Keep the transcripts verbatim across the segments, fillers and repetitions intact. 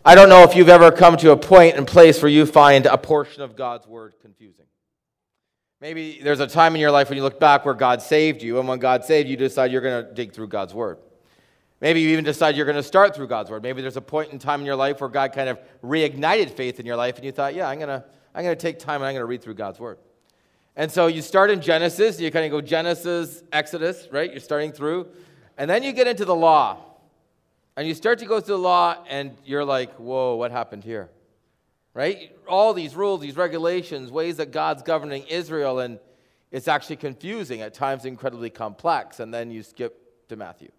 I don't know if you've ever come to a point and place where you find a portion of God's word confusing. Maybe there's a time in your life when you look back where God saved you, and when God saved you, you decide you're going to dig through God's word. Maybe you even decide you're going to start through God's word. Maybe there's a point in time in your life where God kind of reignited faith in your life, and you thought, yeah, I'm going to I'm going to take time and I'm going to read through God's word. And so you start in Genesis, you kind of go Genesis, Exodus, right? You're starting through. And then you get into the law. And you start to go through the law, and you're like, whoa, what happened here? Right? All these rules, these regulations, ways that God's governing Israel, and it's actually confusing, at times incredibly complex. And then you skip to Matthew.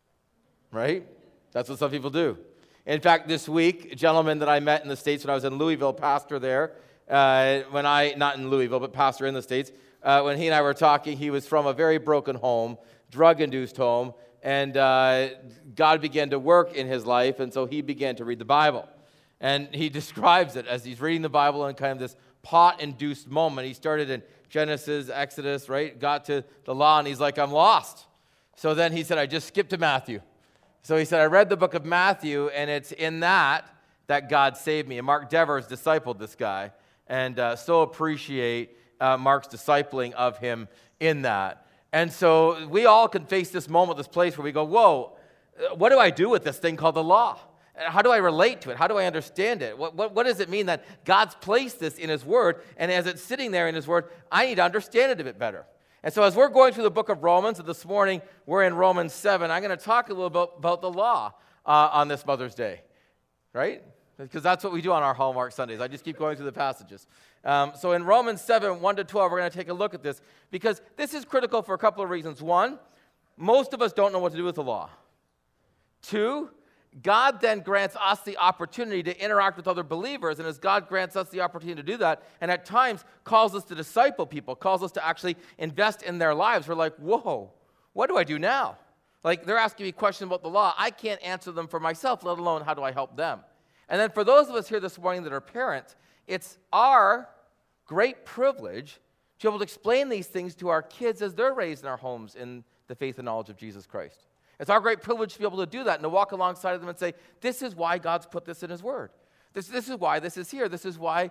Right? That's what some people do. In fact, this week, a gentleman that I met in the States when I was in Louisville, pastor there, Uh, when I, not in Louisville, but pastor in the States, uh, when he and I were talking, he was from a very broken home, drug-induced home, and uh, God began to work in his life, and so he began to read the Bible. And he describes it as he's reading the Bible in kind of this pot-induced moment. He started in Genesis, Exodus, right, got to the law, and he's like, I'm lost. So then he said, I just skipped to Matthew. So he said, I read the book of Matthew, and it's in that that God saved me. And Mark Devers discipled this guy. And uh, so appreciate uh, Mark's discipling of him in that. And so we all can face this moment, this place where we go, whoa, what do I do with this thing called the law? How do I relate to it? How do I understand it? What, what, what does it mean that God's placed this in his word, and as it's sitting there in his word, I need to understand it a bit better. And so as we're going through the book of Romans, and this morning we're in Romans seven, I'm going to talk a little bit about the law uh, on this Mother's Day, right? Because that's what we do on our Hallmark Sundays. I just keep going through the passages. Um, so in Romans seven, one to twelve, we're going to take a look at this, because this is critical for a couple of reasons. One, most of us don't know what to do with the law. Two, God then grants us the opportunity to interact with other believers, and as God grants us the opportunity to do that, and at times calls us to disciple people, calls us to actually invest in their lives, we're like, whoa, what do I do now? Like, they're asking me questions about the law. I can't answer them for myself, let alone how do I help them? And then for those of us here this morning that are parents, it's our great privilege to be able to explain these things to our kids as they're raised in our homes in the faith and knowledge of Jesus Christ. It's our great privilege to be able to do that and to walk alongside of them and say, this is why God's put this in his word. This, this is why this is here. This is why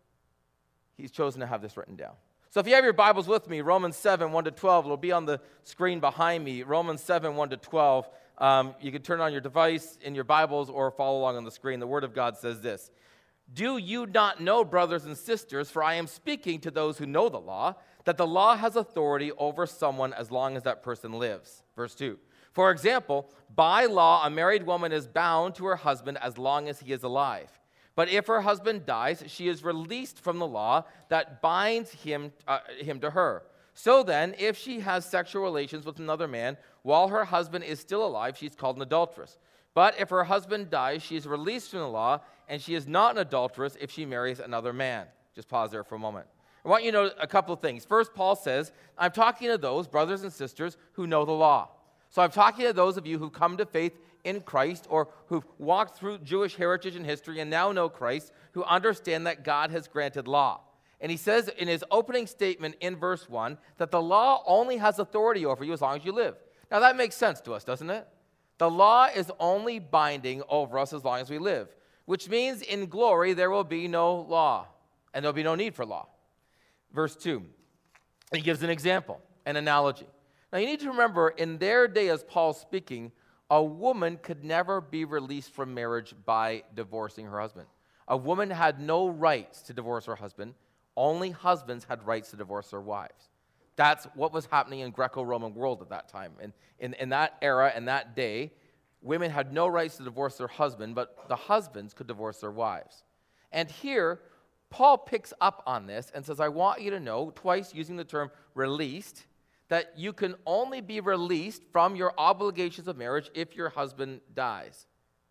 he's chosen to have this written down. So if you have your Bibles with me, Romans seven, one to twelve, it'll be on the screen behind me. Romans seven, one to twelve. Um, you can turn on your device in your Bibles or follow along on the screen. The Word of God says this. Do you not know, brothers and sisters, for I am speaking to those who know the law, that the law has authority over someone as long as that person lives? Verse two. For example, by law, a married woman is bound to her husband as long as he is alive. But if her husband dies, she is released from the law that binds him, uh, him to her. So then, if she has sexual relations with another man while her husband is still alive, she's called an adulteress. But if her husband dies, she is released from the law, and she is not an adulteress if she marries another man. Just pause there for a moment. I want you to know a couple of things. First, Paul says, I'm talking to those brothers and sisters who know the law. So I'm talking to those of you who come to faith in Christ or who've walked through Jewish heritage and history and now know Christ, who understand that God has granted law. And he says in his opening statement in verse one that the law only has authority over you as long as you live. Now that makes sense to us, doesn't it? The law is only binding over us as long as we live, which means in glory there will be no law, and there will be no need for law. Verse two, he gives an example, an analogy. Now you need to remember, in their day as Paul's speaking, a woman could never be released from marriage by divorcing her husband. A woman had no rights to divorce her husband. Only husbands had rights to divorce their wives. That's what was happening in Greco-Roman world at that time. And in, in that era and that day, women had no rights to divorce their husband, but the husbands could divorce their wives. And here, Paul picks up on this and says, I want you to know, twice using the term released, that you can only be released from your obligations of marriage if your husband dies.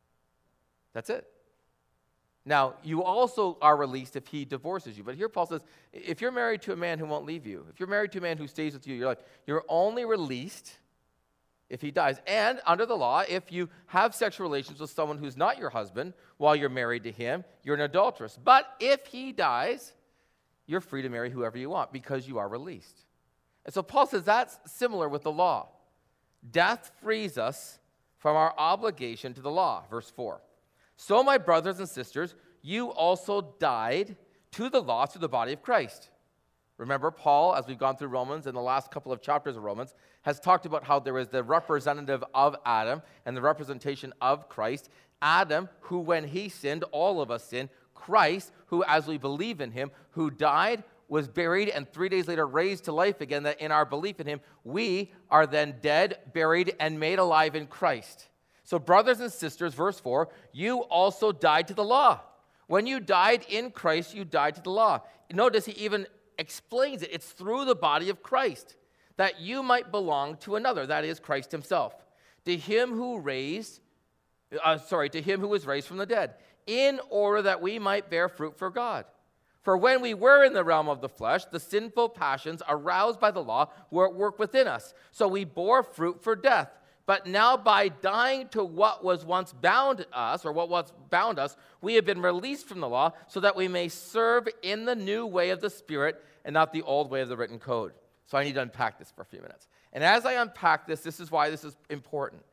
That's it. Now, you also are released if he divorces you. But here Paul says, if you're married to a man who won't leave you, if you're married to a man who stays with you, you're like, you're only released if he dies. And under the law, if you have sexual relations with someone who's not your husband while you're married to him, you're an adulteress. But if he dies, you're free to marry whoever you want because you are released. And so Paul says that's similar with the law. Death frees us from our obligation to the law, verse four. So, my brothers and sisters, you also died to the law through the body of Christ. Remember, Paul, as we've gone through Romans in the last couple of chapters of Romans, has talked about how there is the representative of Adam and the representation of Christ. Adam, who when he sinned, all of us sinned. Christ, who as we believe in him, who died, was buried, and three days later raised to life again, that in our belief in him, we are then dead, buried, and made alive in Christ. So brothers and sisters, verse four, you also died to the law. When you died in Christ, you died to the law. Notice he even explains it. It's through the body of Christ that you might belong to another, that is Christ himself. To him who raised, uh, sorry, to him who was raised from the dead, in order that we might bear fruit for God. For when we were in the realm of the flesh, the sinful passions aroused by the law were at work within us. So we bore fruit for death. But now by dying to what was once bound us, or what was bound us, we have been released from the law so that we may serve in the new way of the Spirit and not the old way of the written code. So I need to unpack this for a few minutes. And as I unpack this, this is why this is important.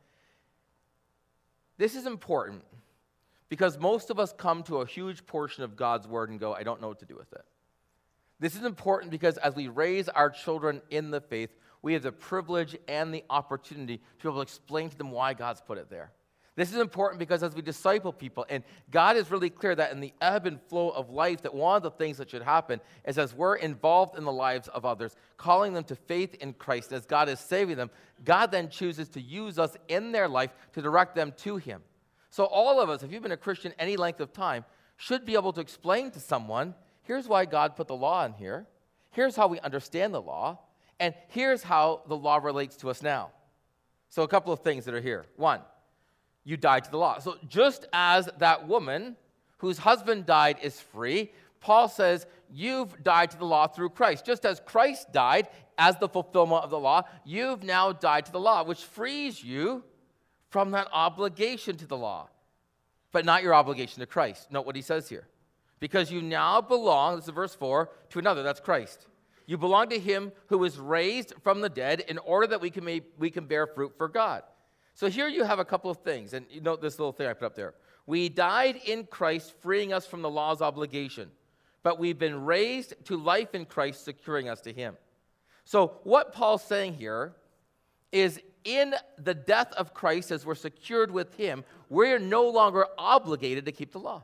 This is important because most of us come to a huge portion of God's word and go, I don't know what to do with it. This is important because as we raise our children in the faith, we have the privilege and the opportunity to be able to explain to them why God's put it there. This is important because as we disciple people, and God is really clear that in the ebb and flow of life, that one of the things that should happen is as we're involved in the lives of others, calling them to faith in Christ, as God is saving them, God then chooses to use us in their life to direct them to him. So all of us, if you've been a Christian any length of time, should be able to explain to someone, here's why God put the law in here, here's how we understand the law, and here's how the law relates to us now. So a couple of things that are here. One, you died to the law. So just as that woman whose husband died is free, Paul says you've died to the law through Christ. Just as Christ died as the fulfillment of the law, you've now died to the law, which frees you from that obligation to the law, but not your obligation to Christ. Note what he says here. Because you now belong, this is verse four, to another, that's Christ. You belong to him who was raised from the dead in order that we can, make, we can bear fruit for God. So here you have a couple of things, and you note this little thing I put up there. We died in Christ, freeing us from the law's obligation, but we've been raised to life in Christ, securing us to him. So what Paul's saying here is in the death of Christ, as we're secured with him, we're no longer obligated to keep the law.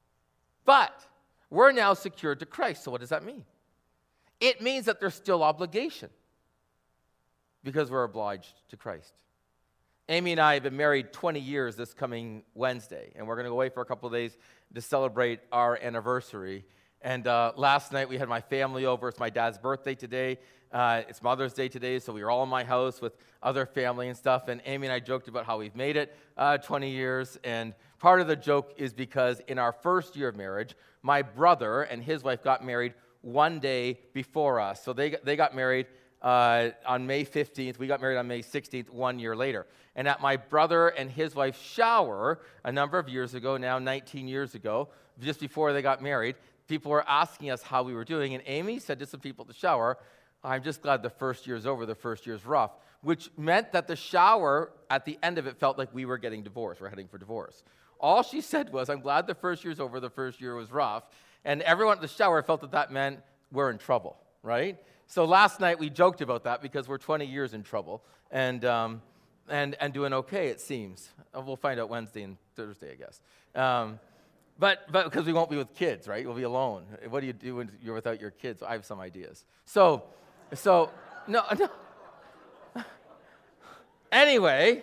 But we're now secured to Christ. So what does that mean? It means that there's still obligation because we're obliged to Christ. Amy and I have been married twenty years this coming Wednesday, and we're going to go away for a couple of days to celebrate our anniversary. And uh, last night we had my family over. It's my dad's birthday today. Uh, it's Mother's Day today, so we were all in my house with other family and stuff. And Amy and I joked about how we've made it uh, twenty years. And part of the joke is because in our first year of marriage, my brother and his wife got married one day before us. So they, they got married uh, on May fifteenth. We got married on May sixteenth, one year later. And at my brother and his wife's shower a number of years ago, now nineteen years ago, just before they got married, people were asking us how we were doing. And Amy said to some people at the shower, I'm just glad the first year's over, the first year's rough, which meant that the shower, at the end of it, felt like we were getting divorced. We're heading for divorce. All she said was, I'm glad the first year's over, the first year was rough. And everyone at the shower felt that that meant we're in trouble, right? So last night we joked about that because we're twenty years in trouble and um, and and doing okay, it seems. We'll find out Wednesday and Thursday, I guess. Um, but but because we won't be with kids, right? We'll be alone. What do you do when you're without your kids? I have some ideas. So, so no, no. Anyway,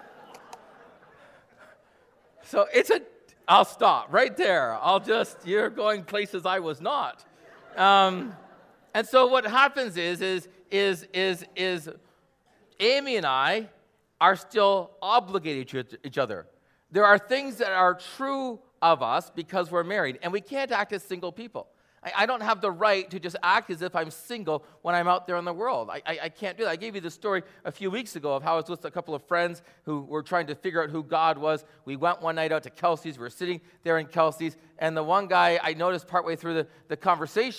so it's a, I'll stop right there. I'll just, you're going places I was not. Um, and so what happens is, is, is, is, is Amy and I are still obligated to each other. There are things that are true of us because we're married, and we can't act as single people. I, I don't have the right to just act as if I'm single when I'm out there in the world. I, I, I can't do that. I gave you the story a few weeks ago of how I was with a couple of friends who were trying to figure out who God was. We went one night out to Kelsey's. We were sitting there in Kelsey's, and the one guy I noticed partway through the, the conversation,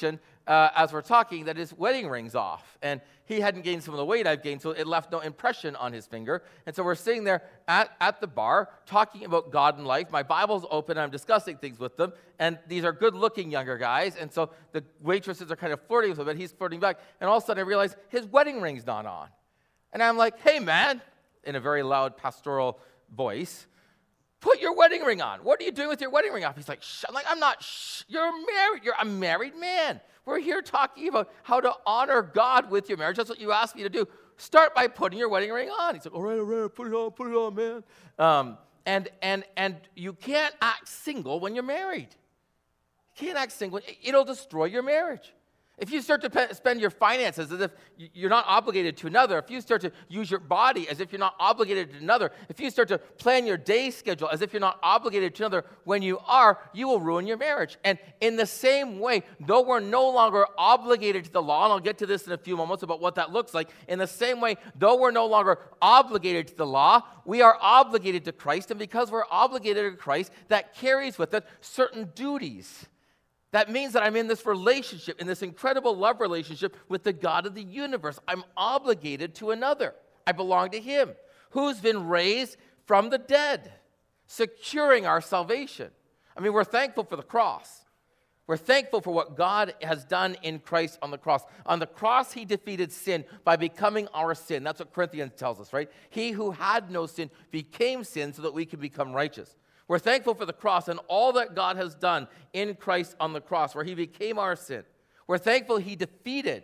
uh, as we're talking, that his wedding ring's off. And he hadn't gained some of the weight I've gained, so it left no impression on his finger. And so we're sitting there at, at the bar talking about God and life. My Bible's open, I'm discussing things with them. And these are good-looking younger guys. And so the waitresses are kind of flirting with him, and he's flirting back. And all of a sudden I realize his wedding ring's not on. And I'm like, hey, man, in a very loud pastoral voice, put your wedding ring on. What are you doing with your wedding ring off? He's like, shh. I'm like, I'm not, shh. You're married. You're a married man. We're here talking about how to honor God with your marriage. That's what you asked me to do. Start by putting your wedding ring on. He's like, all right, all right, put it on, put it on, man. Um, and, and, and you can't act single when you're married. You can't act single. It'll destroy your marriage. If you start to pe- spend your finances as if you're not obligated to another, if you start to use your body as if you're not obligated to another, if you start to plan your day schedule as if you're not obligated to another, when you are, you will ruin your marriage. And in the same way, though we're no longer obligated to the law, and I'll get to this in a few moments about what that looks like, in the same way, though we're no longer obligated to the law, we are obligated to Christ, and because we're obligated to Christ, that carries with it certain duties. That means that I'm in this relationship, in this incredible love relationship with the God of the universe. I'm obligated to another. I belong to him, who's been raised from the dead, securing our salvation. I mean, we're thankful for the cross. We're thankful for what God has done in Christ on the cross. On the cross, he defeated sin by becoming our sin. That's what Corinthians tells us, right? He who had no sin became sin so that we can become righteous. We're thankful for the cross and all that God has done in Christ on the cross, where he became our sin. We're thankful he defeated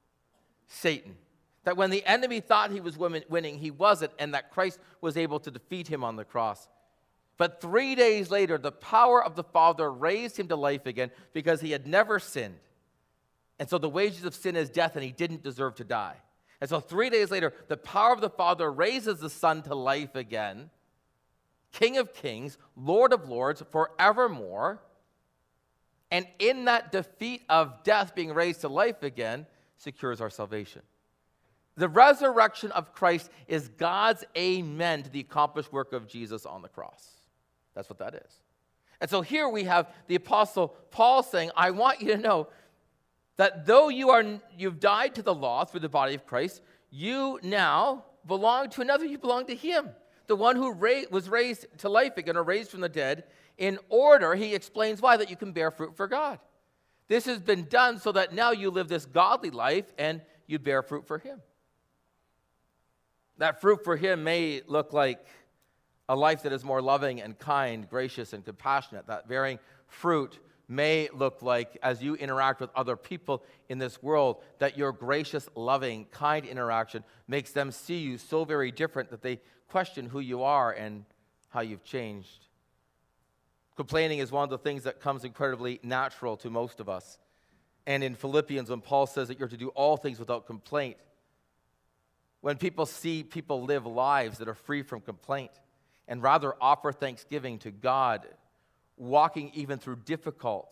Satan, that when the enemy thought he was winning, he wasn't, and that Christ was able to defeat him on the cross. But three days later, the power of the Father raised him to life again because he had never sinned. And so the wages of sin is death, and he didn't deserve to die. And so three days later, the power of the Father raises the Son to life again, King of kings, Lord of lords, forevermore. And in that defeat of death, being raised to life again, secures our salvation. The resurrection of Christ is God's amen to the accomplished work of Jesus on the cross. That's what that is. And so here we have the Apostle Paul saying, I want you to know that though you are, you've died to the law through the body of Christ, you now belong to another. You belong to him, the one who ra- was raised to life again, or raised from the dead, in order, he explains why, that you can bear fruit for God. This has been done so that now you live this godly life and you bear fruit for him. That fruit for him may look like a life that is more loving and kind, gracious and compassionate. That bearing fruit may look like, as you interact with other people in this world, that your gracious, loving, kind interaction makes them see you so very different that they question who you are and how you've changed. Complaining is one of the things that comes incredibly natural to most of us. And in Philippians, when Paul says that you're to do all things without complaint, when people see people live lives that are free from complaint and rather offer thanksgiving to God, walking even through difficult,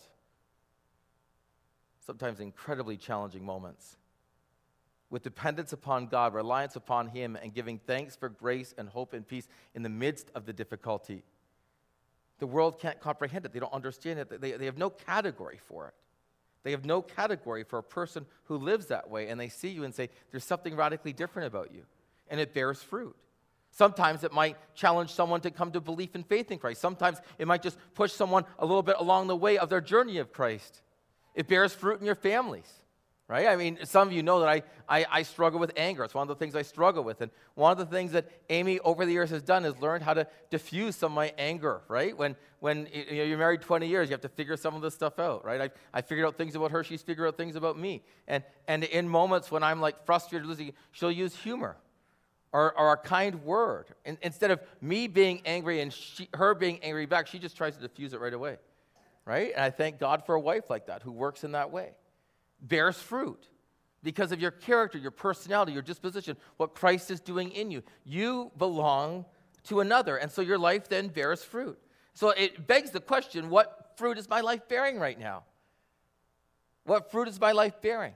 sometimes incredibly challenging moments, with dependence upon God, reliance upon him, and giving thanks for grace and hope and peace in the midst of the difficulty. The world can't comprehend it. They don't understand it. They, they have no category for it. They have no category for a person who lives that way, and they see you and say, there's something radically different about you, and it bears fruit. Sometimes it might challenge someone to come to belief and faith in Christ. Sometimes it might just push someone a little bit along the way of their journey of Christ. It bears fruit in your families, right? I mean, some of you know that I, I, I struggle with anger. It's one of the things I struggle with. And one of the things that Amy over the years has done is learned how to diffuse some of my anger, right? When when you know, you're married twenty years, you have to figure some of this stuff out, right? I, I figured out things about her. She's figured out things about me. And, and in moments when I'm like frustrated, losing, she'll use humor. Or, or a kind word. And instead of me being angry and she, her being angry back, she just tries to diffuse it right away, right? And I thank God for a wife like that who works in that way. Bears fruit because of your character, your personality, your disposition, what Christ is doing in you. You belong to another, and so your life then bears fruit. So it begs the question, what fruit is my life bearing right now? What fruit is my life bearing?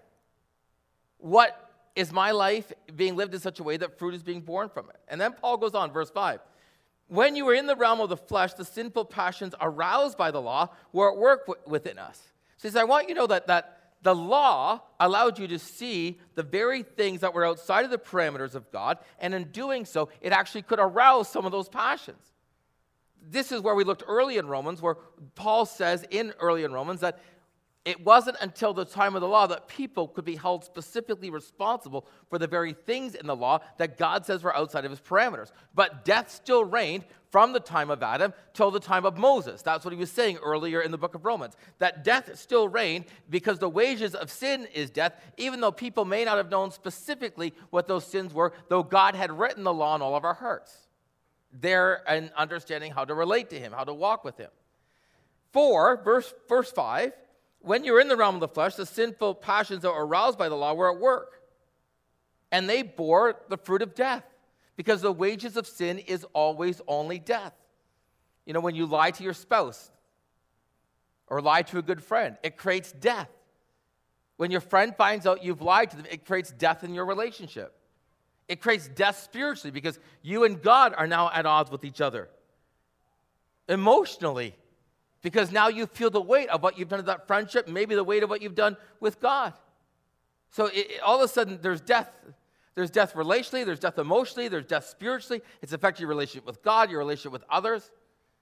What is my life being lived in such a way that fruit is being born from it? And then Paul goes on, verse five. When you were in the realm of the flesh, the sinful passions aroused by the law were at work w- within us. So he says, I want you to know that, that the law allowed you to see the very things that were outside of the parameters of God, and in doing so, it actually could arouse some of those passions. This is where we looked early in Romans, where Paul says in early in Romans that it wasn't until the time of the law that people could be held specifically responsible for the very things in the law that God says were outside of his parameters. But death still reigned from the time of Adam till the time of Moses. That's what he was saying earlier in the book of Romans, that death still reigned because the wages of sin is death, even though people may not have known specifically what those sins were, though God had written the law in all of our hearts. There, and understanding how to relate to him, how to walk with him. Four, verse, verse five, when you're in the realm of the flesh, the sinful passions that were aroused by the law were at work. And they bore the fruit of death, because the wages of sin is always only death. You know, when you lie to your spouse or lie to a good friend, it creates death. When your friend finds out you've lied to them, it creates death in your relationship. It creates death spiritually, because you and God are now at odds with each other. Emotionally, because now you feel the weight of what you've done to that friendship, maybe the weight of what you've done with God. So it, it, all of a sudden, there's death. There's death relationally, there's death emotionally, there's death spiritually. It's affecting your relationship with God, your relationship with others,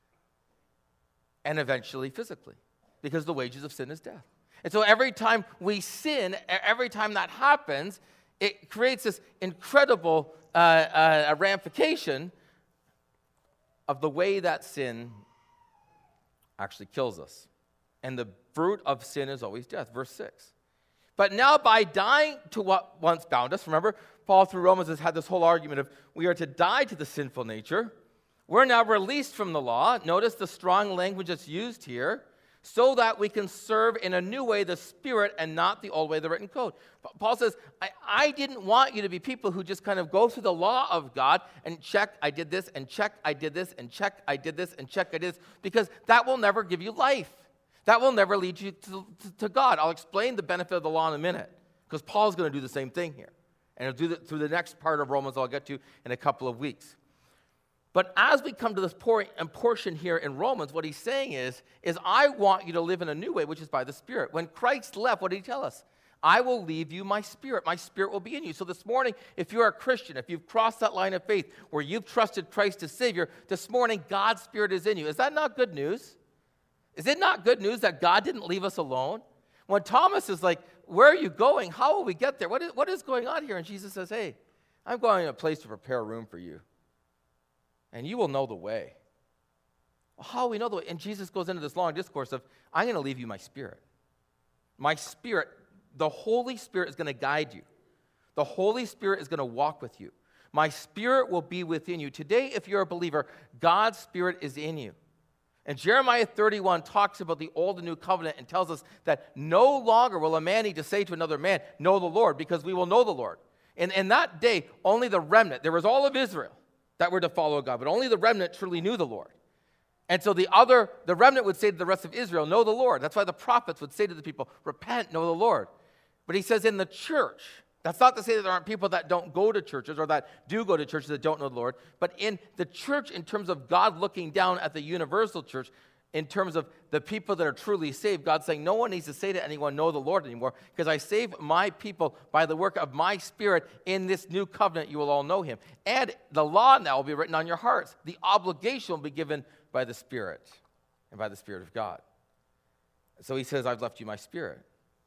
and eventually physically, because the wages of sin is death. And so every time we sin, every time that happens, it creates this incredible uh, uh, ramification of the way that sin actually kills us. And the fruit of sin is always death. Verse six. But now by dying to what once bound us, remember, Paul through Romans has had this whole argument of we are to die to the sinful nature. We're now released from the law. Notice the strong language that's used here, so that we can serve in a new way the Spirit and not the old way, the written code. Paul says, I, I didn't want you to be people who just kind of go through the law of God and check, I did this, and check, I did this, and check, I did this, and check, I did this, because that will never give you life. That will never lead you to, to, to God. I'll explain the benefit of the law in a minute, because Paul's going to do the same thing here. And he'll do that through the next part of Romans I'll get to in a couple of weeks. But as we come to this portion here in Romans, what he's saying is, is I want you to live in a new way, which is by the Spirit. When Christ left, what did he tell us? I will leave you my Spirit. My Spirit will be in you. So this morning, if you're a Christian, if you've crossed that line of faith where you've trusted Christ as Savior, this morning, God's Spirit is in you. Is that not good news? Is it not good news that God didn't leave us alone? When Thomas is like, where are you going? How will we get there? What is, what is going on here? And Jesus says, hey, I'm going to a place to prepare a room for you. And you will know the way. Well, how will we know the way? And Jesus goes into this long discourse of, I'm going to leave you my Spirit. My Spirit, the Holy Spirit is going to guide you. The Holy Spirit is going to walk with you. My Spirit will be within you. Today, if you're a believer, God's Spirit is in you. And Jeremiah thirty-one talks about the old and new covenant and tells us that no longer will a man need to say to another man, know the Lord, because we will know the Lord. And in that day, only the remnant, there was all of Israel that were to follow God, but only the remnant truly knew the Lord. And so the other, the remnant would say to the rest of Israel, know the Lord. That's why the prophets would say to the people, repent, know the Lord. But he says in the church, that's not to say that there aren't people that don't go to churches or that do go to churches that don't know the Lord, but in the church, in terms of God looking down at the universal church, in terms of the people that are truly saved, God's saying no one needs to say to anyone, know the Lord anymore, because I save my people by the work of my Spirit. In this new covenant, you will all know him. And the law now will be written on your hearts. The obligation will be given by the Spirit and by the Spirit of God. So he says, I've left you my Spirit.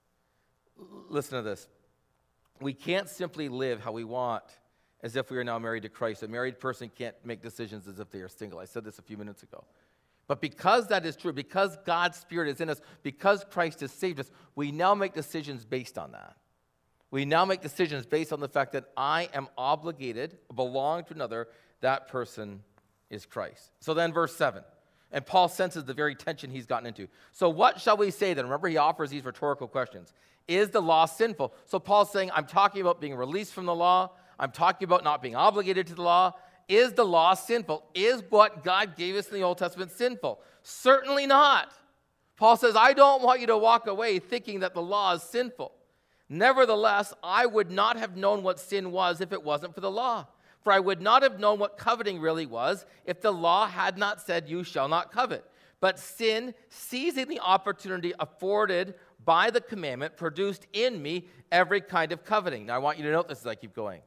L- listen to this. We can't simply live how we want as if we are now married to Christ. A married person can't make decisions as if they are single. I said this a few minutes ago. But because that is true, because God's Spirit is in us, because Christ has saved us, we now make decisions based on that. We now make decisions based on the fact that I am obligated, belong to another, that person is Christ. So then verse seven, and Paul senses the very tension he's gotten into. So what shall we say then? Remember, he offers these rhetorical questions. Is the law sinful? So Paul's saying, I'm talking about being released from the law. I'm talking about not being obligated to the law. Is the law sinful? Is what God gave us in the Old Testament sinful? Certainly not. Paul says, I don't want you to walk away thinking that the law is sinful. Nevertheless, I would not have known what sin was if it wasn't for the law. For I would not have known what coveting really was if the law had not said, you shall not covet. But sin, seizing the opportunity afforded by the commandment produced in me every kind of coveting. Now, I want you to note this as I keep going.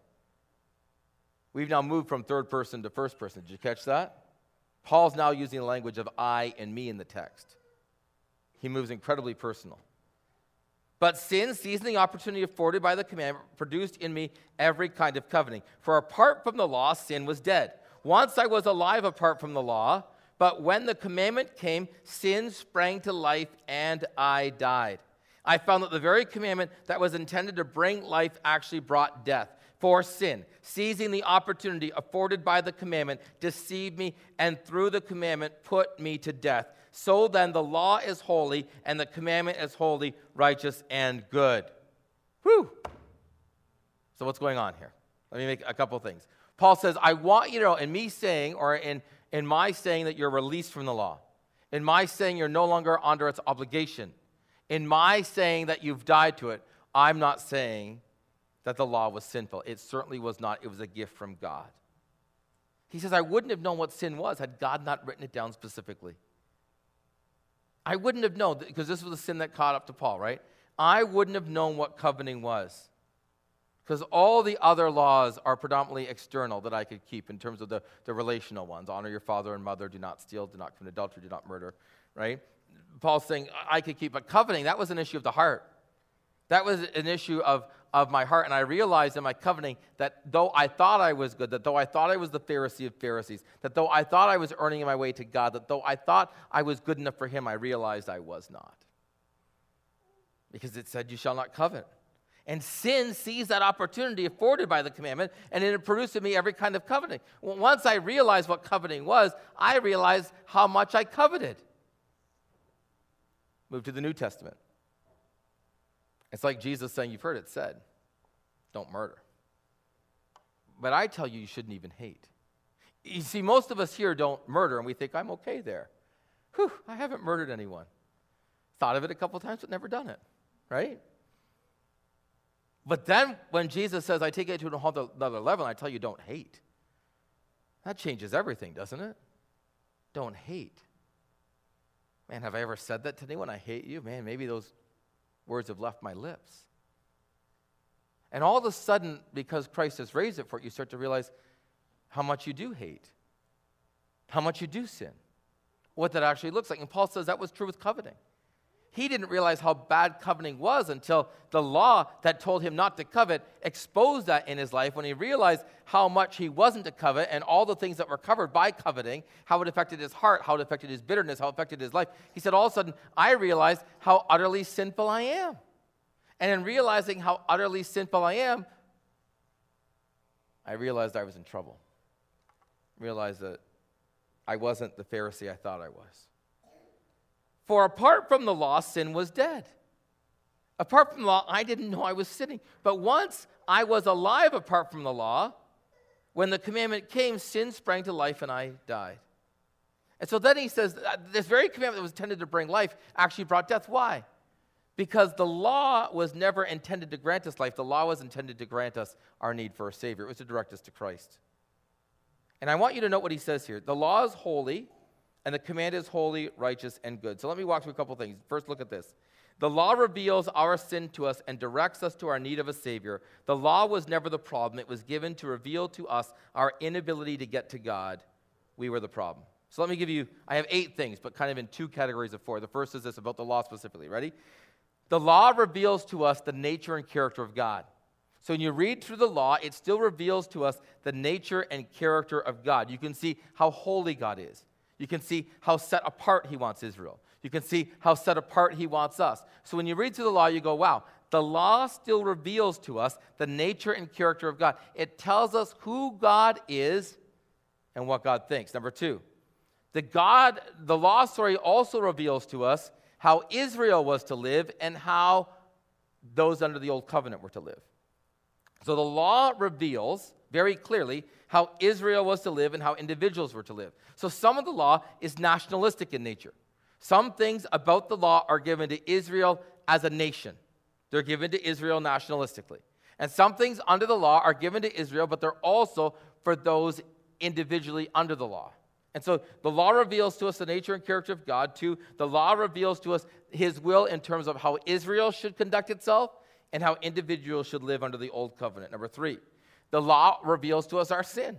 We've now moved from third person to first person. Did you catch that? Paul's now using the language of I and me in the text. He moves incredibly personal. But sin, seizing the opportunity afforded by the commandment, produced in me every kind of coveting. For apart from the law, sin was dead. Once I was alive apart from the law, but when the commandment came, sin sprang to life and I died. I found that the very commandment that was intended to bring life actually brought death. For sin, seizing the opportunity afforded by the commandment, deceived me, and through the commandment put me to death. So then the law is holy, and the commandment is holy, righteous, and good. Whew! So what's going on here? Let me make a couple things. Paul says, I want you to know, in me saying, or in, in my saying that you're released from the law, in my saying you're no longer under its obligation, in my saying that you've died to it, I'm not saying that the law was sinful. It certainly was not. It was a gift from God. He says, I wouldn't have known what sin was had God not written it down specifically. I wouldn't have known, because this was the sin that caught up to Paul, right? I wouldn't have known what coveting was, because all the other laws are predominantly external that I could keep in terms of the, the relational ones. Honor your father and mother, do not steal, do not commit adultery, do not murder, right? Paul's saying I could keep, but coveting, that was an issue of the heart. That was an issue of, of my heart, and I realized in my coveting that though I thought I was good, that though I thought I was the Pharisee of Pharisees, that though I thought I was earning my way to God, that though I thought I was good enough for him, I realized I was not. Because it said, you shall not covet. And sin seized that opportunity afforded by the commandment, and it produced in me every kind of coveting. Well, once I realized what coveting was, I realized how much I coveted. Move to the New Testament. It's like Jesus saying, you've heard it said, don't murder. But I tell you, you shouldn't even hate. You see, most of us here don't murder, and we think, I'm okay there. Whew, I haven't murdered anyone. Thought of it a couple times, but never done it, right? But then when Jesus says, I take it to another level, and I tell you, don't hate. That changes everything, doesn't it? Don't hate. Man, have I ever said that to anyone? I hate you? Man, maybe those words have left my lips. And all of a sudden, because Christ has raised it for it, you start to realize how much you do hate, how much you do sin, what that actually looks like. And Paul says that was true with coveting. He didn't realize how bad coveting was until the law that told him not to covet exposed that in his life, when he realized how much he wasn't to covet and all the things that were covered by coveting, how it affected his heart, how it affected his bitterness, how it affected his life. He said, all of a sudden, I realized how utterly sinful I am. And in realizing how utterly sinful I am, I realized I was in trouble. Realized that I wasn't the Pharisee I thought I was. For apart from the law, sin was dead. Apart from the law, I didn't know I was sinning. But once I was alive apart from the law, when the commandment came, sin sprang to life and I died. And so then he says, this very commandment that was intended to bring life actually brought death. Why? Because the law was never intended to grant us life. The law was intended to grant us our need for a Savior. It was to direct us to Christ. And I want you to note what he says here. The law is holy, and the command is holy, righteous, and good. So let me walk through a couple things. First, look at this. The law reveals our sin to us and directs us to our need of a Savior. The law was never the problem. It was given to reveal to us our inability to get to God. We were the problem. So let me give you, I have eight things, but kind of in two categories of four. The first is this, about the law specifically. Ready? The law reveals to us the nature and character of God. So when you read through the law, it still reveals to us the nature and character of God. You can see how holy God is. You can see how set apart he wants Israel. You can see how set apart he wants us. So when you read through the law, you go, wow, the law still reveals to us the nature and character of God. It tells us who God is and what God thinks. Number two, the God, the law story also reveals to us how Israel was to live and how those under the old covenant were to live. So the law reveals very clearly how Israel was to live and how individuals were to live. So some of the law is nationalistic in nature. Some things about the law are given to Israel as a nation. They're given to Israel nationalistically. And some things under the law are given to Israel, but they're also for those individually under the law. And so the law reveals to us the nature and character of God. Two, the law reveals to us his will in terms of how Israel should conduct itself and how individuals should live under the old covenant. Number three, the law reveals to us our sin.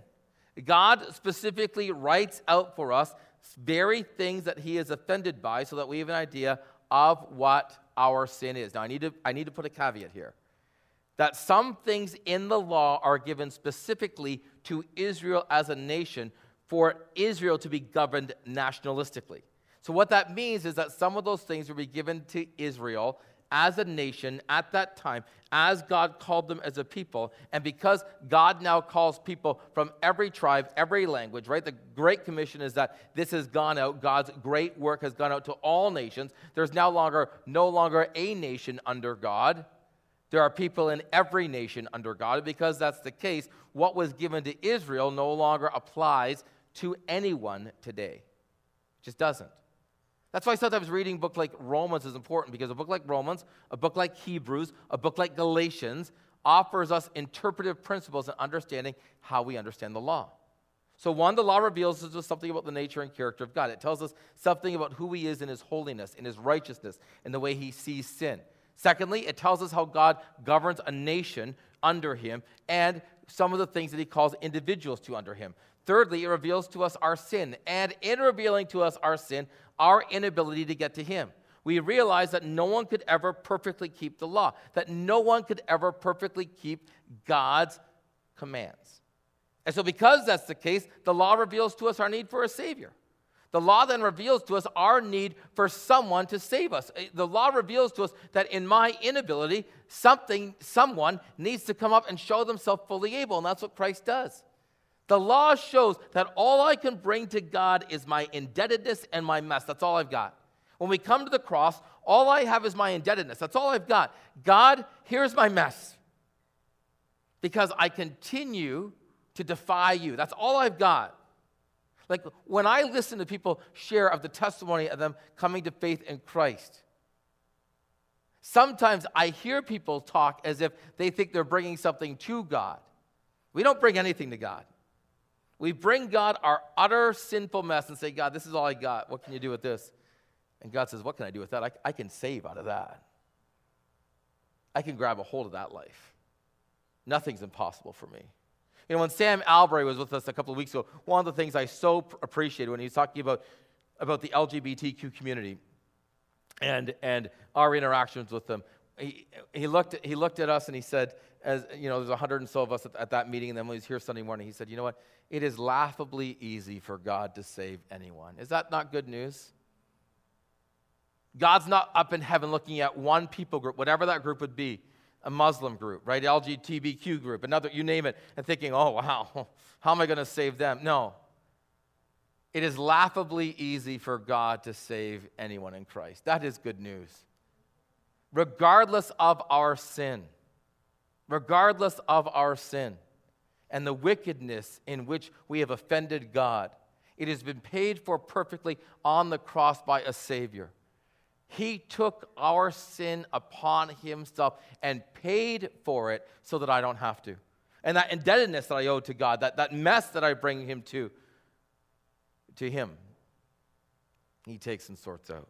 God specifically writes out for us very things that he is offended by so that we have an idea of what our sin is. Now, I need to, I need to put a caveat here. That some things in the law are given specifically to Israel as a nation for Israel to be governed nationalistically. So what that means is that some of those things will be given to Israel as a nation at that time, as God called them as a people. And because God now calls people from every tribe, every language, right? The Great Commission is that this has gone out. God's great work has gone out to all nations. There's now longer, no longer a nation under God. There are people in every nation under God. Because that's the case, what was given to Israel no longer applies to anyone today. It just doesn't. That's why sometimes reading a book like Romans is important, because a book like Romans, a book like Hebrews, a book like Galatians offers us interpretive principles and understanding how we understand the law. So one, the law reveals to us something about the nature and character of God. It tells us something about who he is in his holiness, in his righteousness, in the way he sees sin. Secondly, it tells us how God governs a nation under him and some of the things that he calls individuals to under him. Thirdly, it reveals to us our sin, and in revealing to us our sin, our inability to get to him. We realize that no one could ever perfectly keep the law, that no one could ever perfectly keep God's commands. And so because that's the case, the law reveals to us our need for a Savior. The law then reveals to us our need for someone to save us. The law reveals to us that in my inability, something, someone needs to come up and show themselves fully able, and that's what Christ does. The law shows that all I can bring to God is my indebtedness and my mess. That's all I've got. When we come to the cross, all I have is my indebtedness. That's all I've got. God, here's my mess. Because I continue to defy you. That's all I've got. Like when I listen to people share of the testimony of them coming to faith in Christ, sometimes I hear people talk as if they think they're bringing something to God. We don't bring anything to God. We bring God our utter sinful mess and say, God, this is all I got. What can you do with this? And God says, what can I do with that? I, I can save out of that. I can grab a hold of that life. Nothing's impossible for me. You know, when Sam Albury was with us a couple of weeks ago, one of the things I so appreciated when he was talking about, about the L G B T Q community and, and our interactions with them, he, he, looked at, he looked at us and he said, as you know, there's a hundred and so of us at, at that meeting, and then when he was here Sunday morning, he said, you know what? It is laughably easy for God to save anyone. Is that not good news? God's not up in heaven looking at one people group, whatever that group would be, a Muslim group, right? L G B T Q group, another, you name it, and thinking, oh, wow, how am I going to save them? No. It is laughably easy for God to save anyone in Christ. That is good news. Regardless of our sin, regardless of our sin and the wickedness in which we have offended God, it has been paid for perfectly on the cross by a Savior. He took our sin upon himself and paid for it so that I don't have to. And that indebtedness that I owe to God, that, that mess that I bring him to, to him, he takes and sorts out.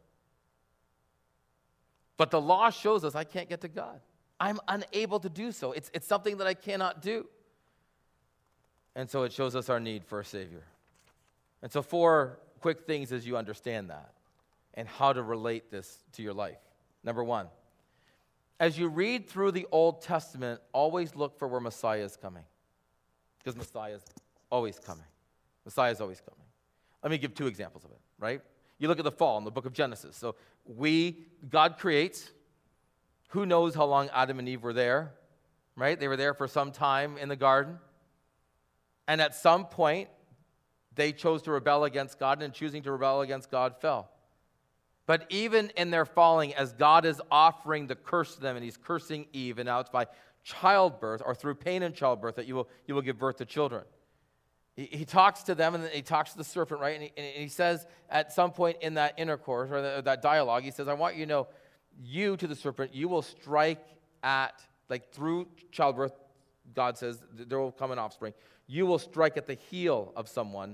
But the law shows us I can't get to God. I'm unable to do so. It's, it's something that I cannot do. And so it shows us our need for a Savior. And so four quick things as you understand that and how to relate this to your life. Number one, as you read through the Old Testament, always look for where Messiah is coming. Because Messiah is always coming. Messiah is always coming. Let me give two examples of it, right? You look at the fall in the book of Genesis. So we, God creates. Who knows how long Adam and Eve were there, right? They were there for some time in the garden. And at some point, they chose to rebel against God, and in choosing to rebel against God, fell. But even in their falling, as God is offering the curse to them, and he's cursing Eve, and now it's by childbirth, or through pain in childbirth, that you will, you will give birth to children. He, he talks to them, and then he talks to the serpent, right? And he, and he says at some point in that intercourse, or that, that dialogue, he says, I want you to know, you, to the serpent, you will strike at, like through childbirth, God says, there will come an offspring. You will strike at the heel of someone,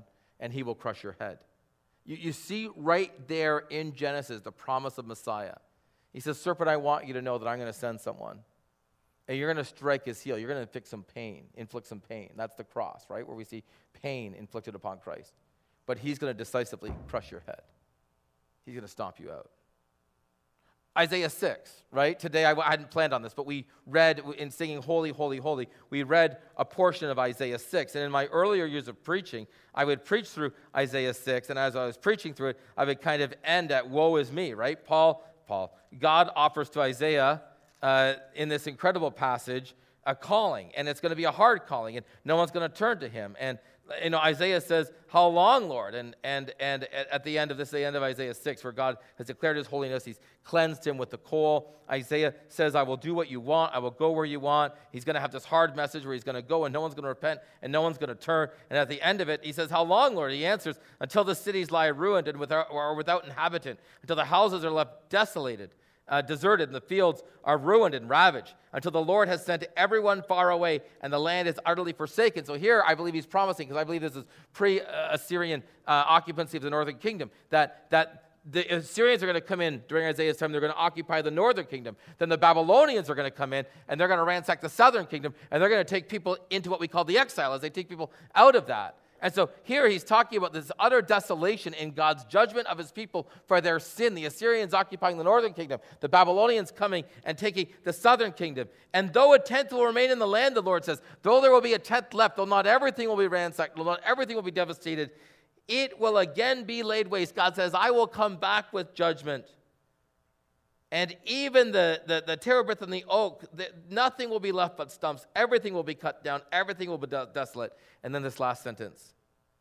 and he will crush your head. You, you see right there in Genesis the promise of Messiah. He says, serpent, I want you to know that I'm going to send someone. And you're going to strike his heel. You're going to inflict some pain, inflict some pain. That's the cross, right? Where we see pain inflicted upon Christ. But he's going to decisively crush your head. He's going to stomp you out. Isaiah six, right? Today, I, I hadn't planned on this, but we read in singing Holy, Holy, Holy, we read a portion of Isaiah six. And in my earlier years of preaching, I would preach through Isaiah six, and as I was preaching through it, I would kind of end at woe is me, right? Paul, Paul, God offers to Isaiah uh, in this incredible passage a calling, and it's going to be a hard calling, and no one's going to turn to him. And you know, Isaiah says, how long, Lord? And and and at the end of this, the end of Isaiah six, where God has declared his holiness, he's cleansed him with the coal. Isaiah says, I will do what you want. I will go where you want. He's going to have this hard message where he's going to go and no one's going to repent and no one's going to turn. And at the end of it, he says, how long, Lord? He answers, until the cities lie ruined and without, or without inhabitant, until the houses are left desolated. Uh, deserted, and the fields are ruined and ravaged, until the Lord has sent everyone far away, and the land is utterly forsaken. So here, I believe he's promising, because I believe this is pre-Assyrian uh, occupancy of the northern kingdom, that, that the Assyrians are going to come in during Isaiah's time. They're going to occupy the northern kingdom. Then the Babylonians are going to come in, and they're going to ransack the southern kingdom, and they're going to take people into what we call the exile, as they take people out of that. And so here he's talking about this utter desolation in God's judgment of his people for their sin. The Assyrians occupying the northern kingdom, the Babylonians coming and taking the southern kingdom. And though a tenth will remain in the land, the Lord says, though there will be a tenth left, though not everything will be ransacked, though not everything will be devastated, it will again be laid waste. God says, I will come back with judgment. And even the, the, the terebinth and the oak, the, nothing will be left but stumps. Everything will be cut down. Everything will be de- desolate. And then this last sentence.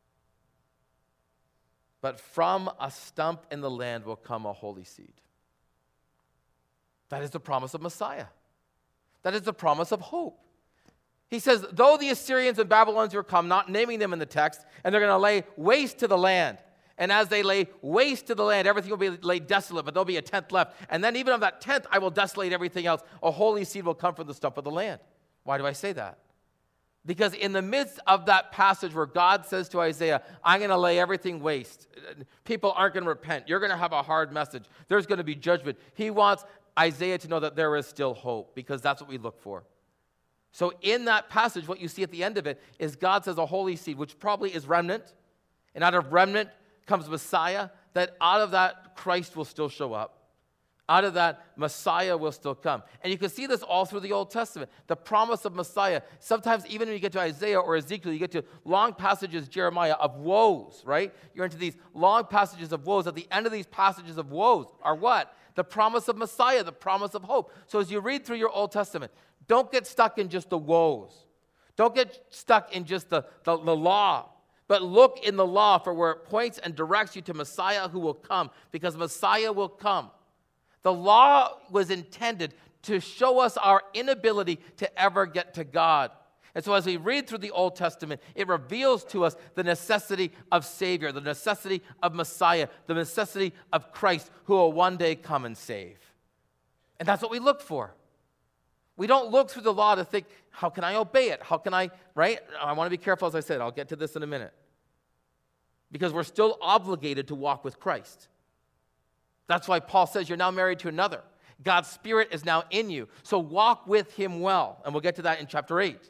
But from a stump in the land will come a holy seed. That is the promise of Messiah. That is the promise of hope. He says, though the Assyrians and Babylonians will come, not naming them in the text, and they're going to lay waste to the land. And as they lay waste to the land, everything will be laid desolate, but there'll be a tenth left. And then even of that tenth, I will desolate everything else. A holy seed will come from the stump of the land. Why do I say that? Because in the midst of that passage where God says to Isaiah, I'm going to lay everything waste. People aren't going to repent. You're going to have a hard message. There's going to be judgment. He wants Isaiah to know that there is still hope, because that's what we look for. So in that passage, what you see at the end of it is God says a holy seed, which probably is remnant. And out of remnant comes Messiah, that out of that Christ will still show up. Out of that, Messiah will still come. And you can see this all through the Old Testament. The promise of Messiah. Sometimes even when you get to Isaiah or Ezekiel, you get to long passages, Jeremiah, of woes, right? You're into these long passages of woes. At the end of these passages of woes are what? The promise of Messiah, the promise of hope. So as you read through your Old Testament, don't get stuck in just the woes. Don't get stuck in just the, the, the law. But look in the law for where it points and directs you to Messiah who will come, because Messiah will come. The law was intended to show us our inability to ever get to God. And so as we read through the Old Testament, it reveals to us the necessity of Savior, the necessity of Messiah, the necessity of Christ who will one day come and save. And that's what we look for. We don't look through the law to think, how can I obey it? How can I, right? I want to be careful, as I said. I'll get to this in a minute. Because we're still obligated to walk with Christ. That's why Paul says you're now married to another. God's Spirit is now in you. So walk with him well. And we'll get to that in chapter eight.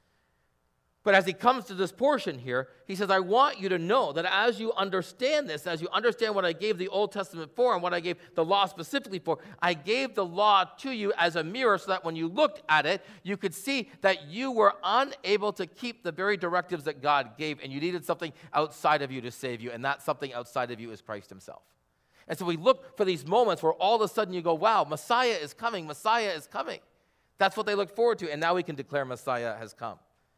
But as he comes to this portion here, he says, I want you to know that as you understand this, as you understand what I gave the Old Testament for and what I gave the law specifically for, I gave the law to you as a mirror so that when you looked at it, you could see that you were unable to keep the very directives that God gave, and you needed something outside of you to save you, and that something outside of you is Christ himself. And so we look for these moments where all of a sudden you go, wow, Messiah is coming, Messiah is coming. That's what they look forward to, and now we can declare Messiah has come.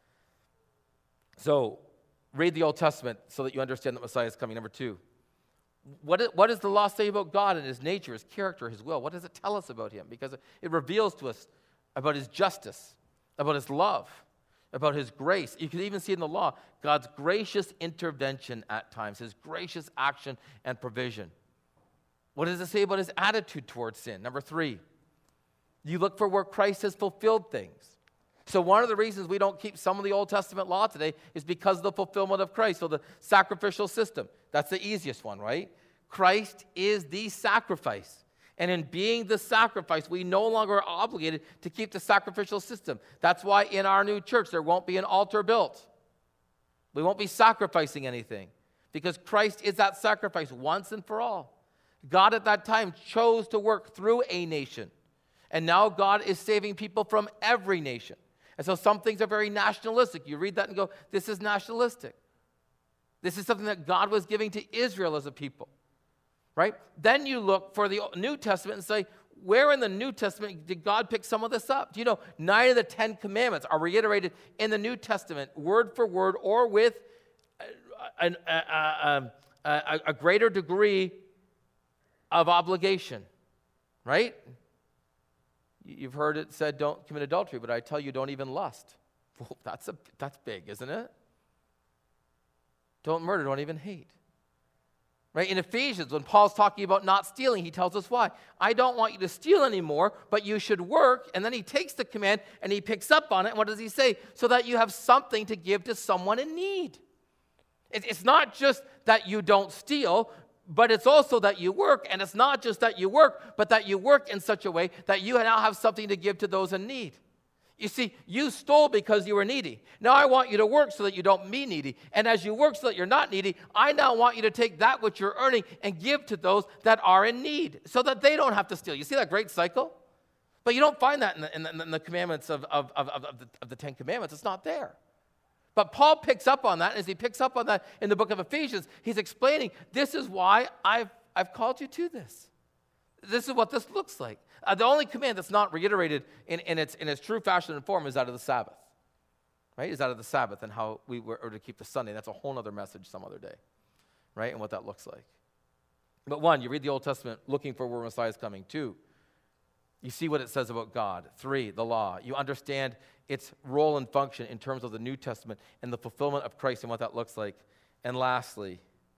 So read the Old Testament so that you understand that Messiah is coming. Number two, what, is, what does the law say about God and his nature, his character, his will? What does it tell us about him? Because it, it reveals to us about his justice, about his love, about his grace. You can even see in the law God's gracious intervention at times, his gracious action and provision. What does it say about his attitude towards sin? Number three, you look for where Christ has fulfilled things. So one of the reasons we don't keep some of the Old Testament law today is because of the fulfillment of Christ, so the sacrificial system. That's the easiest one, right? Christ is the sacrifice. And in being the sacrifice, we no longer are obligated to keep the sacrificial system. That's why in our new church there won't be an altar built. We won't be sacrificing anything because Christ is that sacrifice once and for all. God at that time chose to work through a nation. And now God is saving people from every nation. And so some things are very nationalistic. You read that and go, this is nationalistic. This is something that God was giving to Israel as a people. Right? Then you look for the New Testament and say, where in the New Testament did God pick some of this up? Do you know nine of the Ten Commandments are reiterated in the New Testament, word for word, or with a, a, a, a, a greater degree of obligation, right? You've heard it said, don't commit adultery, but I tell you, don't even lust. Well, that's, a, that's big, isn't it? Don't murder, don't even hate. Right? In Ephesians, when Paul's talking about not stealing, he tells us why. I don't want you to steal anymore, but you should work. And then he takes the command and he picks up on it. And what does he say? So that you have something to give to someone in need. It's not just that you don't steal, but it's also that you work. And it's not just that you work, but that you work in such a way that you now have something to give to those in need. You see, you stole because you were needy. Now I want you to work so that you don't be needy. And as you work so that you're not needy, I now want you to take that which you're earning and give to those that are in need so that they don't have to steal. You see that great cycle? But you don't find that in the, in the, in the commandments of, of, of, of, the, of the Ten Commandments. It's not there. But Paul picks up on that. And as he picks up on that in the book of Ephesians, he's explaining, this is why I've, I've called you to this. This is what this looks like. Uh, the only command that's not reiterated in, in, its, in its true fashion and form is out of the Sabbath. Right? Is out of the Sabbath and how we were to keep the Sunday. That's a whole other message some other day. Right? And what that looks like. But one, you read the Old Testament looking for where Messiah is coming. Two, you see what it says about God. Three, the law. You understand its role and function in terms of the New Testament and the fulfillment of Christ and what that looks like. And lastly,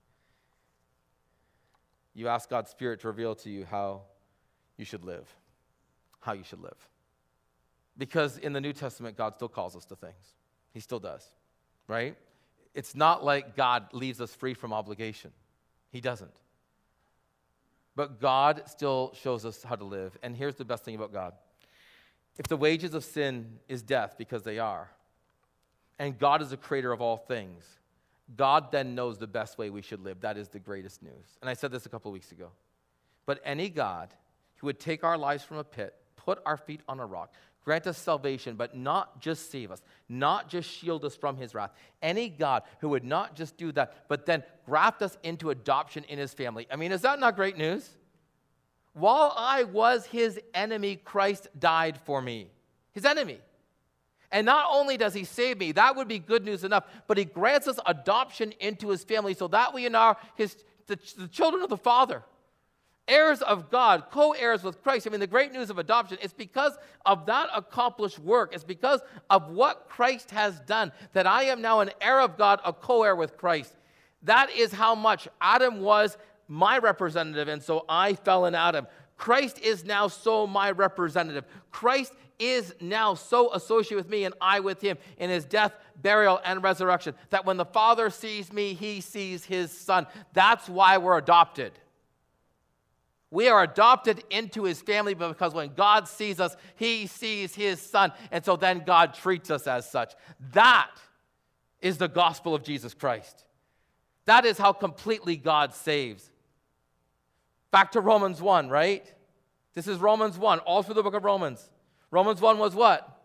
you ask God's Spirit to reveal to you how you should live, how you should live. Because in the New Testament, God still calls us to things. He still does, right? It's not like God leaves us free from obligation. He doesn't. But God still shows us how to live. And here's the best thing about God. If the wages of sin is death, because they are, and God is the creator of all things, God then knows the best way we should live. That is the greatest news. And I said this a couple of weeks ago. But any God who would take our lives from a pit, put our feet on a rock, grant us salvation, but not just save us, not just shield us from his wrath. Any God who would not just do that, but then graft us into adoption in his family. I mean, is that not great news? While I was his enemy, Christ died for me. His enemy. And not only does he save me, that would be good news enough, but he grants us adoption into his family so that we are his, the, the children of the Father. Heirs of God, co-heirs with Christ. I mean, the great news of adoption is because of that accomplished work. It's because of what Christ has done that I am now an heir of God, a co-heir with Christ. That is how much Adam was my representative, and so I fell in Adam. Christ is now so my representative. Christ is now so associated with me and I with him in his death, burial, and resurrection that when the Father sees me, he sees his Son. That's why we're adopted. We are adopted into his family because when God sees us, he sees his Son. And so then God treats us as such. That is the gospel of Jesus Christ. That is how completely God saves. Back to Romans one, right? This is Romans one, all through the book of Romans. Romans one was what?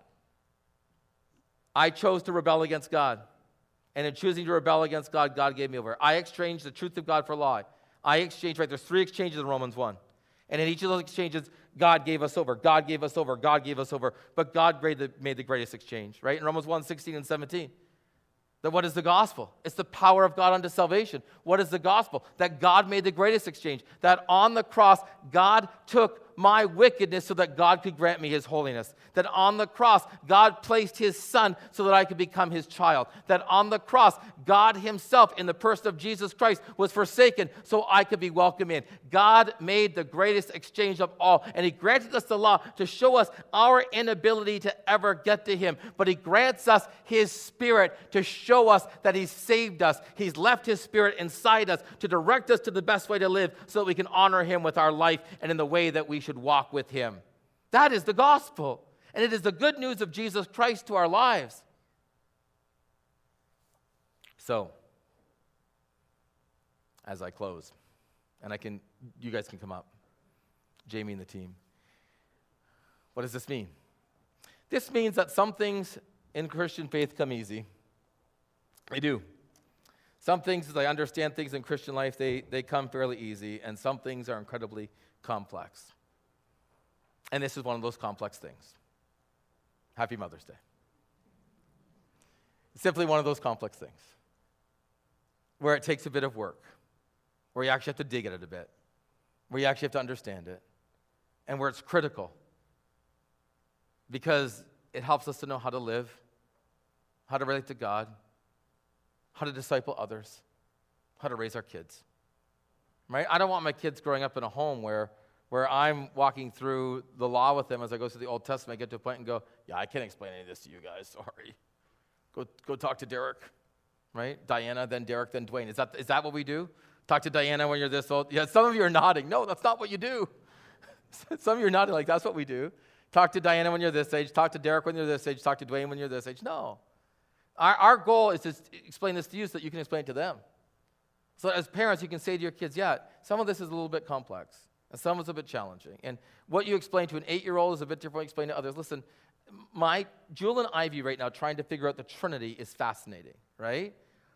I chose to rebel against God. And in choosing to rebel against God, God gave me over. I exchanged the truth of God for a lie. I exchanged, right, there's three exchanges in Romans one. And in each of those exchanges, God gave us over, God gave us over, God gave us over. But God made the greatest exchange, right? In Romans one, sixteen and seventeen. That what is the gospel? It's the power of God unto salvation. What is the gospel? That God made the greatest exchange. That on the cross, God took my wickedness so that God could grant me his holiness. That on the cross, God placed his son so that I could become his child. That on the cross, God himself, in the person of Jesus Christ, was forsaken so I could be welcomed in. God made the greatest exchange of all, and he granted us the law to show us our inability to ever get to him. But he grants us his Spirit to show us that he's saved us. He's left his Spirit inside us to direct us to the best way to live so that we can honor him with our life and in the way that we should walk with him. That is the gospel. And it is the good news of Jesus Christ to our lives. So, as I close, and I can, you guys can come up, Jamie and the team. What does this mean? This means that some things in Christian faith come easy. They do. Some things, as I understand things in Christian life, they, they come fairly easy, and some things are incredibly complex. And this is one of those complex things. Happy Mother's Day. It's simply one of those complex things where it takes a bit of work, where you actually have to dig at it a bit, where you actually have to understand it, and where it's critical because it helps us to know how to live, how to relate to God, how to disciple others, how to raise our kids. Right? I don't want my kids growing up in a home where, where I'm walking through the law with them as I go through the Old Testament. I get to a point and go, yeah, I can't explain any of this to you guys. Sorry. Go, go talk to Derek. Right? Diana, then Derek, then Dwayne. Is that, is that what we do? Talk to Diana when you're this old? Yeah, some of you are nodding. No, that's not what you do. Some of you are nodding like, that's what we do. Talk to Diana when you're this age. Talk to Derek when you're this age. Talk to Dwayne when you're this age. No. Our, our goal is to explain this to you so that you can explain it to them. So as parents, you can say to your kids, yeah, some of this is a little bit complex, and some is a bit challenging. And what you explain to an eight-year-old is a bit different from what you explain to others. Listen, my Jewel and Ivy right now trying to figure out the Trinity is fascinating, right?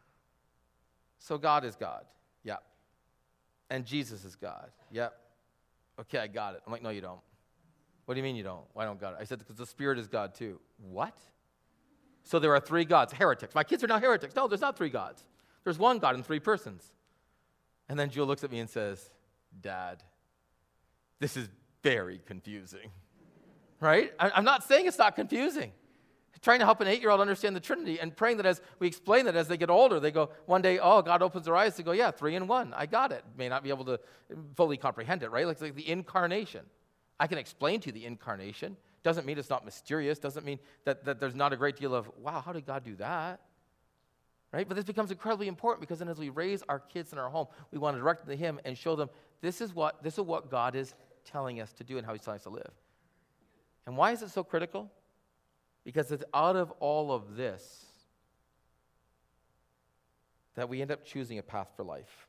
So God is God. Yeah. And Jesus is God. Yep. Okay, I got it. I'm like, no, you don't. What do you mean you don't? Why don't God it? I said, because the Spirit is God too. What? So there are three gods. Heretics. My kids are now heretics. No, there's not three gods. There's one God in three persons. And then Jewel looks at me and says, Dad, this is very confusing. Right? I'm not saying it's not confusing. Trying to help an eight-year-old understand the Trinity and praying that as we explain that as they get older, they go, one day, oh, God opens their eyes to go, yeah, three in one. I got it. May not be able to fully comprehend it, right? Like, it's like the incarnation. I can explain to you the incarnation. Doesn't mean it's not mysterious. Doesn't mean that, that there's not a great deal of, wow, how did God do that? Right? But this becomes incredibly important because then as we raise our kids in our home, we want to direct them to him and show them this is what this is what God is telling us to do and how he's telling us to live. And why is it so critical? Because it's out of all of this that we end up choosing a path for life.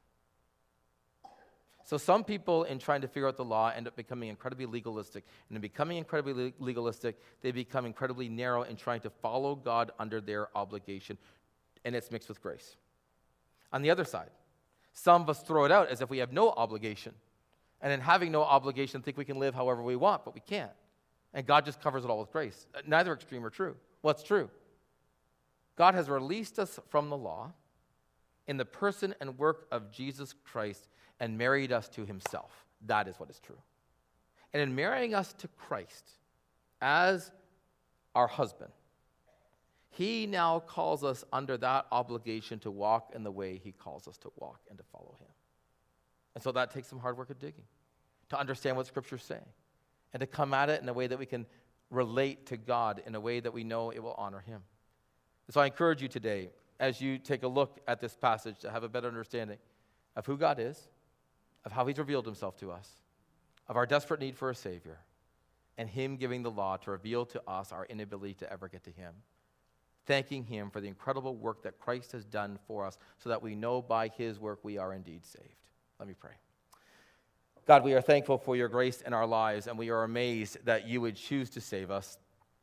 So some people, in trying to figure out the law, end up becoming incredibly legalistic. And in becoming incredibly legalistic, they become incredibly narrow in trying to follow God under their obligation. And it's mixed with grace. On the other side, some of us throw it out as if we have no obligation. And in having no obligation, think we can live however we want, but we can't. And God just covers it all with grace. Neither extreme are true. What's true? God has released us from the law in the person and work of Jesus Christ and married us to himself. That is what is true. And in marrying us to Christ as our husband, he now calls us under that obligation to walk in the way he calls us to walk and to follow him. And so that takes some hard work of digging, to understand what Scripture's saying, and to come at it in a way that we can relate to God in a way that we know it will honor him. And so I encourage you today, as you take a look at this passage, to have a better understanding of who God is, of how he's revealed himself to us, of our desperate need for a Savior, and him giving the law to reveal to us our inability to ever get to him. Thanking him for the incredible work that Christ has done for us so that we know by his work we are indeed saved. Let me pray. God, we are thankful for your grace in our lives, and we are amazed that you would choose to save us.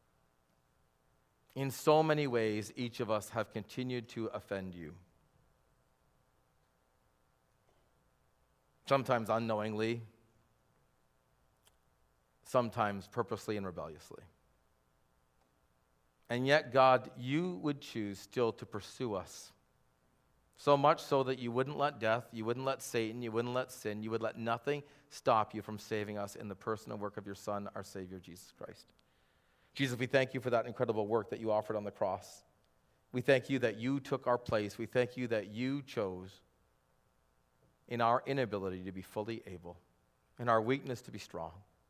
In so many ways, each of us have continued to offend you. Sometimes unknowingly, sometimes purposely and rebelliously. And yet, God, you would choose still to pursue us So much so that you wouldn't let death, you wouldn't let Satan, you wouldn't let sin, you would let nothing stop you from saving us in the person and work of your Son, our Savior, Jesus Christ. Jesus, we thank you for that incredible work that you offered on the cross. We thank you that you took our place. We thank you that you chose, in our inability to be fully able, in our weakness to be strong.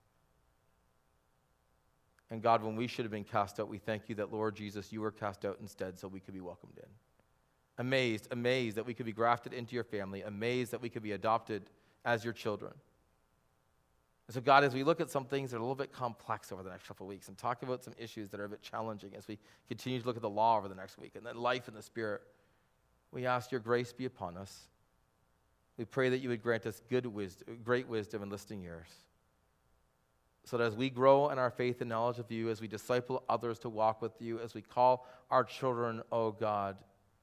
And God, when we should have been cast out, we thank you that, Lord Jesus, you were cast out instead so we could be welcomed in. Amazed, amazed that we could be grafted into your family, amazed that we could be adopted as your children. And so, God, as we look at some things that are a little bit complex over the next couple of weeks and talk about some issues that are a bit challenging as we continue to look at the law over the next week and then life in the Spirit, we ask your grace be upon us. We pray that you would grant us good wisdom, great wisdom and listening ears, so that as we grow in our faith and knowledge of you, as we disciple others to walk with you, as we call our children, oh God,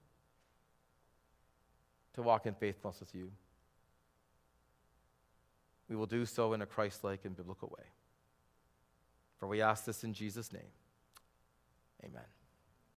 to walk in faithfulness with you, we will do so in a Christ-like and biblical way. For we ask this in Jesus' name. Amen.